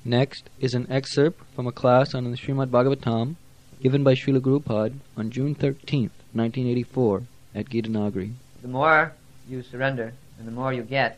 Next is an excerpt from a class on the Srimad Bhagavatam given by Srila Gurupad on June 13th, 1984 at Gitanagari. The more you surrender and the more you get,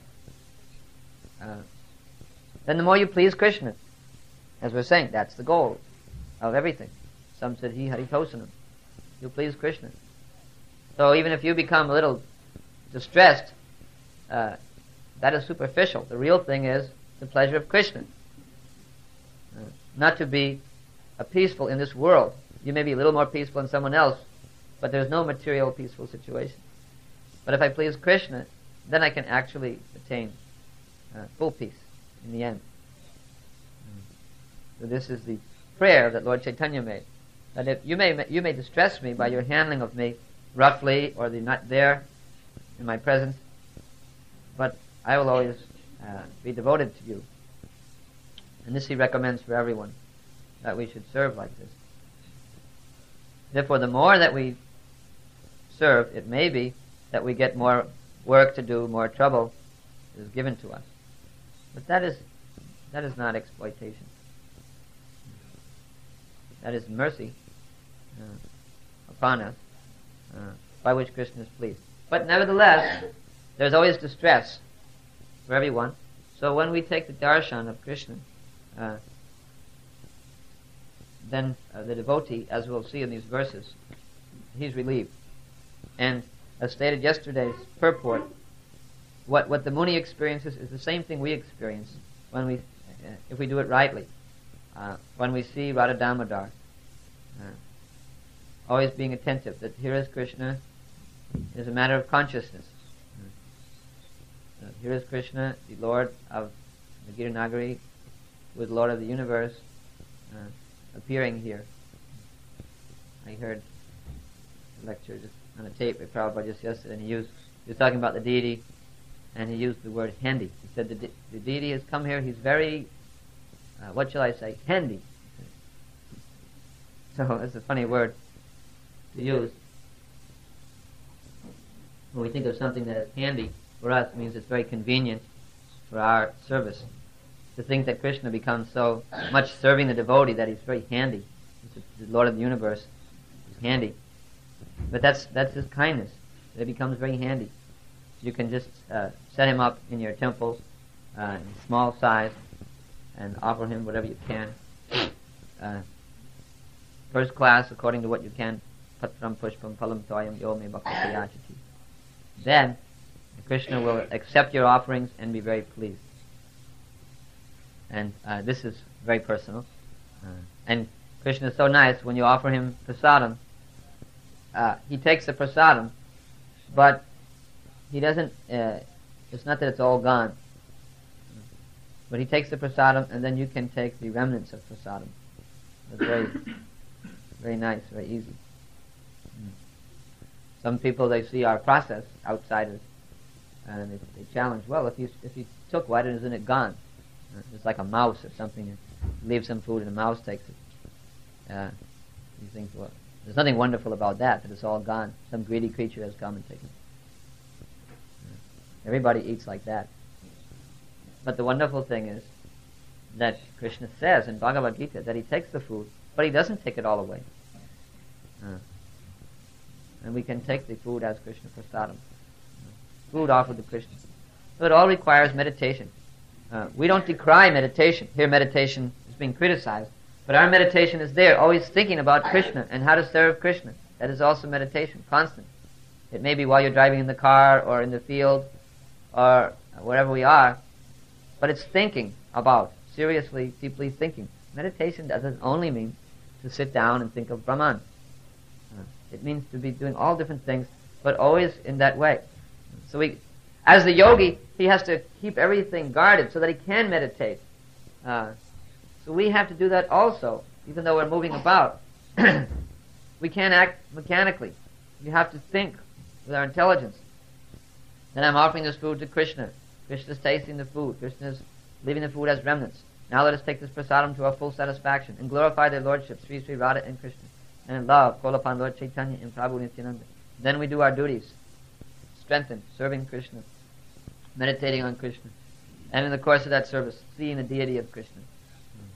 then the more you please Krishna. As we're saying, that's the goal of everything. Some said, He Haritosanam. You please Krishna. So even if you become a little distressed, that is superficial. The real thing is the pleasure of Krishna. Not to be peaceful in this world. You may be a little more peaceful than someone else, but there's no material peaceful situation. But if I please Krishna, then I can actually attain full peace in the end. So this is the prayer that Lord Chaitanya made. That if you may distress me by your handling of me roughly, or you're not there in my presence, but I will always be devoted to you. And this he recommends for everyone, that we should serve like this. Therefore, the more that we serve, it may be that we get more work to do, more trouble is given to us. But that is not exploitation. That is mercy upon us, by which Krishna is pleased. But nevertheless, there's always distress for everyone. So when we take the darshan of Krishna, then the devotee, as we'll see in these verses, he's relieved. And as stated yesterday's purport, what the Muni experiences is the same thing we experience when if we do it rightly. When we see Radha Damodar, always being attentive that here is Krishna, it is a matter of consciousness. Here is Krishna, the Lord of the Gitanagari, who is Lord of the universe, appearing here. I heard a lecture just on a tape by Prabhupada just yesterday, and he was talking about the deity, and he used the word handy. He said the deity has come here, he's very, what shall I say, handy. So it's a funny word to use. When we think of something that is handy, for us, it means it's very convenient for our service. To think that Krishna becomes so much serving the devotee that he's very handy. He's the Lord of the universe. He's handy. But that's his kindness. It becomes very handy. You can just set him up in your temples in small size and offer him whatever you can. First class, according to what you can. Patram pushpam phalam toyam yo me bhakti priyachati. Then Krishna will accept your offerings and be very pleased. And this is very personal. And Krishna is so nice, when you offer him prasadam, he takes the prasadam, but he doesn't, it's not that it's all gone, but he takes the prasadam and then you can take the remnants of prasadam. It's very, very nice, very easy. Some people, they see our process, outsiders, and they challenge, well, if you took what, isn't it gone? It's like a mouse or something. You leave some food and a mouse takes it. You think, well, there's nothing wonderful about that it's all gone. Some greedy creature has come and taken it. Everybody eats like that. But the wonderful thing is that Krishna says in Bhagavad Gita that he takes the food, but he doesn't take it all away. And we can take the food as Krishna prasadam. Food offered to Krishna. So it all requires meditation. We don't decry meditation. Here meditation is being criticized. But our meditation is there, always thinking about Krishna and how to serve Krishna. That is also meditation, constant. It may be while you're driving in the car or in the field or wherever we are, but it's thinking about, seriously, deeply thinking. Meditation doesn't only mean to sit down and think of Brahman. It means to be doing all different things, but always in that way. So as the yogi, he has to keep everything guarded so that he can meditate. So we have to do that also, even though we're moving about. We can't act mechanically. You have to think with our intelligence. Then I'm offering this food to Krishna. Krishna is tasting the food. Krishna is leaving the food as remnants. Now let us take this prasadam to our full satisfaction and glorify their lordship, Sri Sri Radha and Krishna. And in love, call upon Lord Chaitanya and Prabhu Nityananda. Then we do our duties. Strengthen, serving Krishna, meditating on Krishna, and in the course of that service, seeing the deity of Krishna.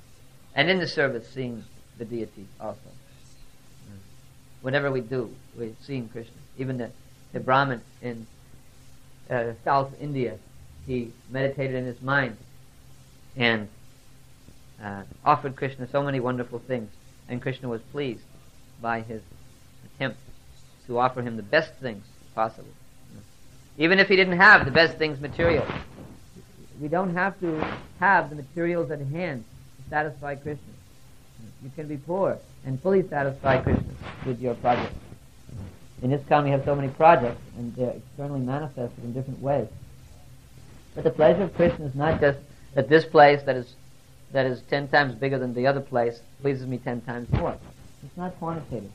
And in the service, seeing the deity also. Whatever we do, we're seeing Krishna. Even the Brahmin in South India, he meditated in his mind and offered Krishna so many wonderful things. And Krishna was pleased by his attempt to offer him the best things possible. Even if he didn't have the best things material. We don't have to have the materials at hand to satisfy Krishna. You can be poor and fully satisfy Krishna with your project. In ISKCON we have so many projects, and they're externally manifested in different ways. But the pleasure of Krishna is not just that this place that is 10 times bigger than the other place pleases me 10 times more. It's not quantitative.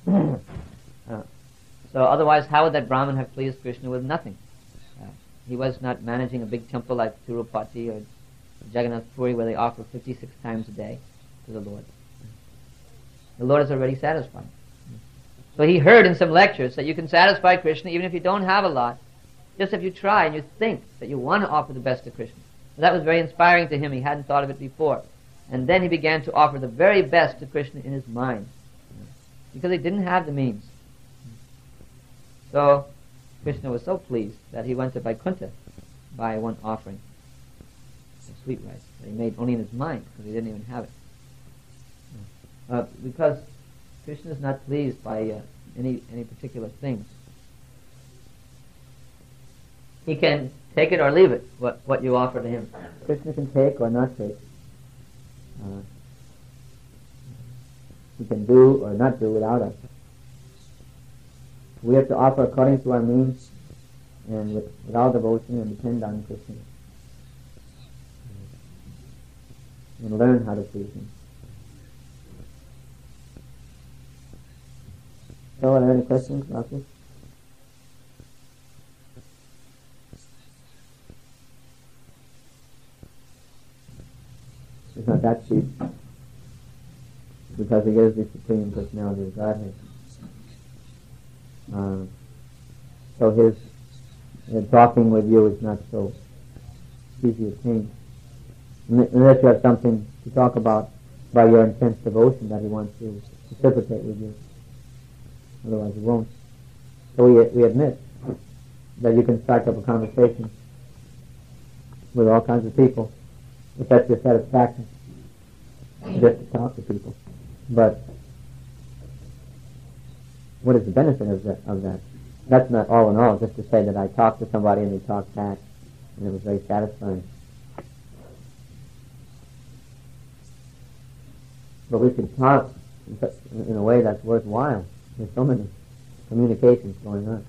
So otherwise, how would that Brahmin have pleased Krishna with nothing? He was not managing a big temple like Tirupati or Jagannath Puri where they offer 56 times a day to the Lord. The Lord is already satisfied. So he heard in some lectures that you can satisfy Krishna even if you don't have a lot, just if you try and you think that you want to offer the best to Krishna. So that was very inspiring to him. He hadn't thought of it before. And then he began to offer the very best to Krishna in his mind, because he didn't have the means. So Krishna was so pleased that he went to Vaikuntha by one offering of sweet rice that he made only in his mind, because he didn't even have it. Because Krishna is not pleased by any particular things. He can take it or leave it, what you offer to him. Krishna can take or not take. He can do or not do without us. We have to offer according to our means and with all devotion and depend on Krishna. And learn how to please him. So, are there any questions about this? It's not that cheap, because he is the Supreme Personality of Godhead. So his talking with you is not so easy a thing. Unless you have something to talk about by your intense devotion that he wants to reciprocate with you. Otherwise he won't. So we admit that you can start up a conversation with all kinds of people if that's your satisfaction, just to talk to people. But what is the benefit of that? That's not all in all, just to say that I talked to somebody and they talked back, and it was very satisfying. But we should talk in a way that's worthwhile. There's so many communications going on.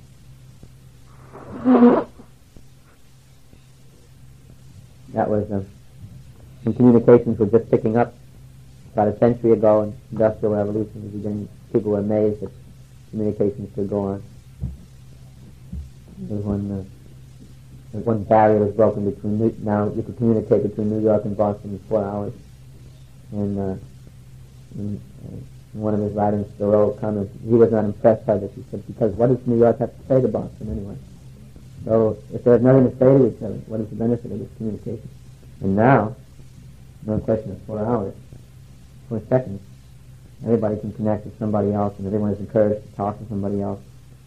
That was some communications were just picking up about a century ago, and Industrial Revolution was beginning. People were amazed that communications could go on. There was one barrier was broken between now you could communicate between New York and Boston in 4 hours. And in one of his writings, Thoreau commented, he was not impressed by this. He said, because what does New York have to say to Boston anyway? So if there's nothing to say to each other, what is the benefit of this communication? And now, no question of 4 hours, 4 seconds, everybody can connect with somebody else, and everyone is encouraged to talk to somebody else.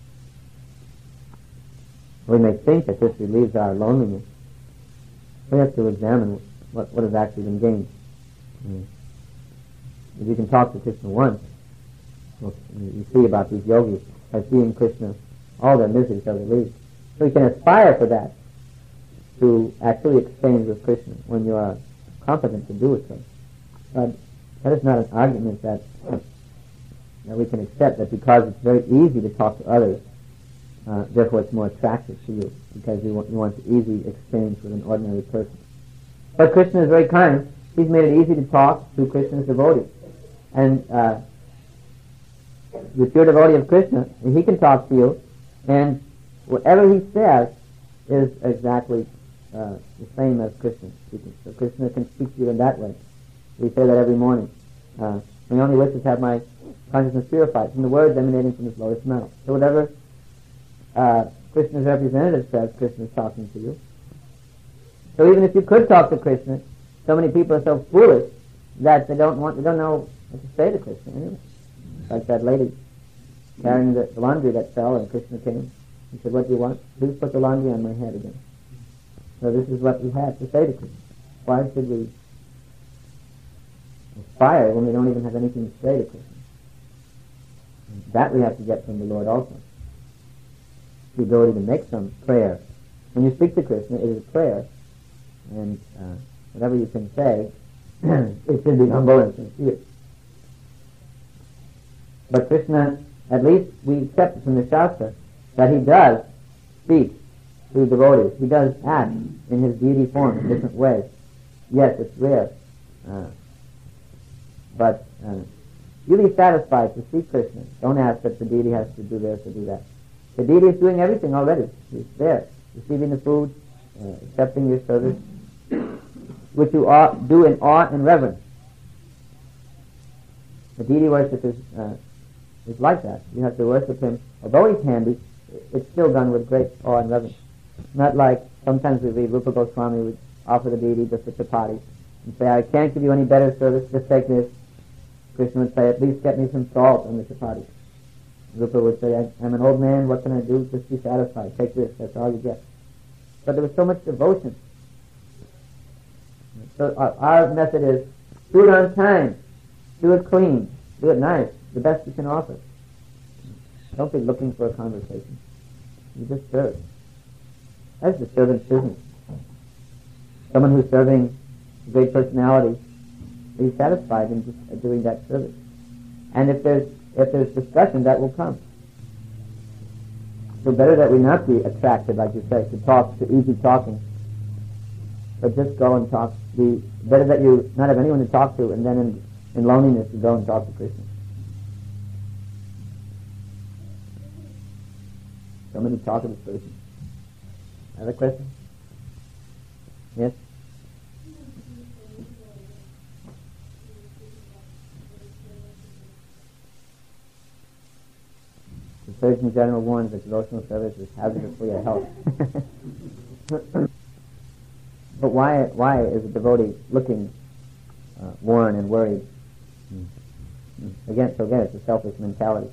We may think that this relieves our loneliness. We have to examine what has actually been gained. If you can talk to Krishna once, you see about these yogis, by seeing Krishna, all their miseries are relieved. So you can aspire for that, to actually exchange with Krishna when you are competent to do it so. But that is not an argument that we can accept, that because it's very easy to talk to others, therefore it's more attractive to you, because you want to easy exchange with an ordinary person. But Krishna is very kind. He's made it easy to talk to Krishna's devotees. And if you're a devotee of Krishna, he can talk to you, and whatever he says is exactly the same as Krishna speaking. So Krishna can speak to you in that way. We say that every morning. My only wish is to have my consciousness purified from the words emanating from his lotus mouth. So whatever Krishna's representative says, Krishna is talking to you. So even if you could talk to Krishna, so many people are so foolish that they don't know what to say to Krishna anyway. Like that lady carrying the laundry that fell, and Krishna came. He said, "What do you want? Please put the laundry on my head again." So this is what we have to say to Krishna. Why should we aspire when we don't even have anything to say to Krishna? That we have to get from the Lord also. The ability to make some prayer. When you speak to Krishna, it is a prayer, and whatever you can say, it should be humble and sincere. But Krishna, at least we accept from the Shastra, that he does speak to devotees. He does act in his deity form in different ways. Yes, it's rare. But you be satisfied to see Krishna. Don't ask that the deity has to do this or do that. The deity is doing everything already. He's there, receiving the food, accepting your service, which you do in awe and reverence. The deity worship is like that. You have to worship him. Although he's handy, it's still done with great awe and reverence. Not like sometimes we read Rupa Goswami would offer the deity just a chapati and say, "I can't give you any better service, just take this." Krishna would say, "At least get me some salt on the chapati." Rupa would say, "I'm an old man, what can I do? Just be satisfied. Take this, that's all you get." But there was so much devotion. So our method is, do it on time, do it clean, do it nice, the best you can offer. Don't be looking for a conversation. You just serve. That's the servant's business. Someone who's serving a great personality, be satisfied in just doing that service. And if there's discussion, that will come. So better that we not be attracted, like you say, to easy talking, but just go and talk. Better that you not have anyone to talk to, and then in loneliness you go and talk to Krishna. So many talkative person. Other question? Yes? The Surgeon General warns that devotional service is hazardous for your health. But why is a devotee looking worn and worried? Again, it's a selfish mentality.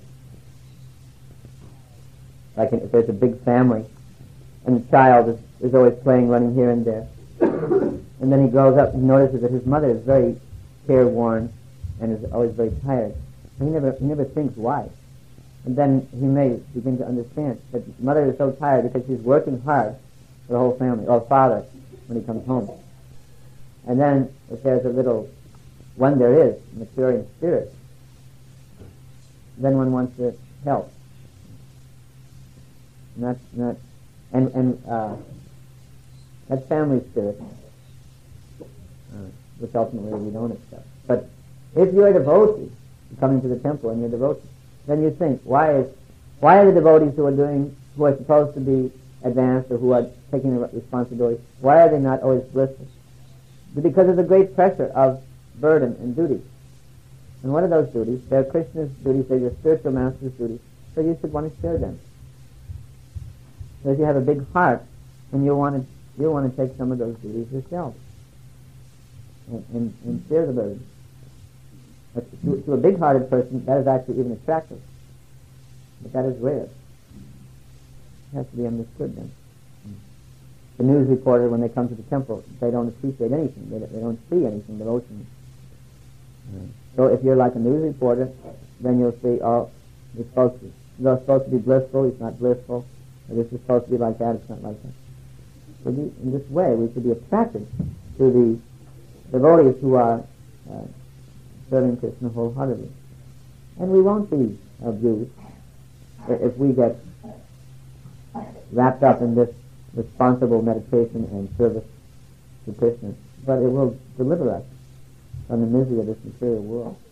Like if there's a big family and the child is always playing, running here and there, and then he grows up and notices that his mother is very careworn and is always very tired. He never thinks why. And then he may begin to understand that his mother is so tired because she's working hard for the whole family, or father, when he comes home. And then if there's a little, when there is, maturing spirit, then one wants to help. That family spirit, which ultimately we don't accept. But if you're a devotee, coming to the temple and you're a devotee, then you think, why are the devotees who are supposed to be advanced or who are taking the responsibility, why are they not always blissful? Because of the great pressure of burden and duty. And what are those duties? They're Krishna's duties, they're your spiritual master's duties, so you should want to share them. So if you have a big heart, and you want to take some of those duties yourself and share the burden. But to a big-hearted person, that is actually even attractive. But that is rare. It has to be understood then. The news reporter, when they come to the temple, they don't appreciate anything. They don't see anything devotional. So if you're like a news reporter, then you'll see, they're supposed to be blissful, it's not blissful. Or this is supposed to be like that, it's not like that. So in this way, we should be attracted to the devotees who are serving Krishna wholeheartedly. And we won't be abused if we get wrapped up in this responsible meditation and service to Krishna. But it will deliver us from the misery of this material world.